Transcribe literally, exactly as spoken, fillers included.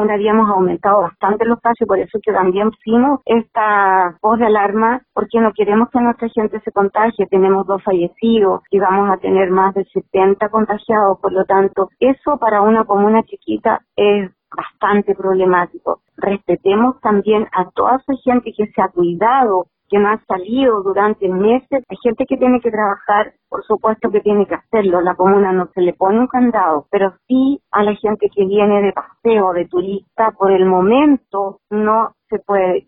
comuna habíamos aumentado bastante los casos, por eso que también pusimos esta voz de alarma, porque no queremos que nuestra gente se contagie. Tenemos dos fallecidos y vamos a tener más de setenta contagiados, por lo tanto, eso para una comuna chiquita es bastante problemático. Respetemos también a toda esa gente que se ha cuidado, que no ha salido durante meses. Hay gente que tiene que trabajar, por supuesto que tiene que hacerlo. La comuna no se le pone un candado, pero sí a la gente que viene de paseo, de turista, por el momento no se puede.